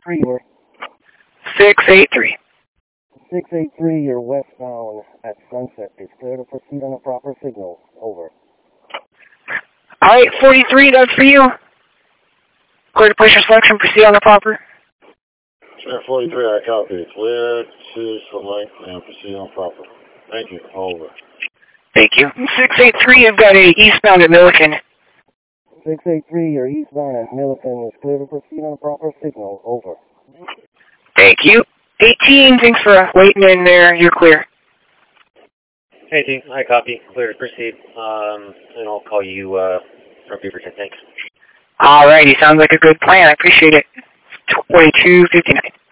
683, you're 683. 683, you're westbound at Sunset. It's clear to proceed on a proper signal. Over. Alright, 43, that's for you. Clear to place your selection, proceed on the proper. Sure, 43, I copy. Clear to select and proceed on proper. Thank you. Over. Thank you. 683, you've got a eastbound at Milliken. 683, you're eastbound at Milliken. It's clear to proceed on a proper signal. Over. Thank you. 18, thanks for waiting in there. You're clear. 18, I copy. Clear to proceed. And I'll call you from Beaverton. Thanks. Alrighty, sounds like a good plan. I appreciate it. 2259.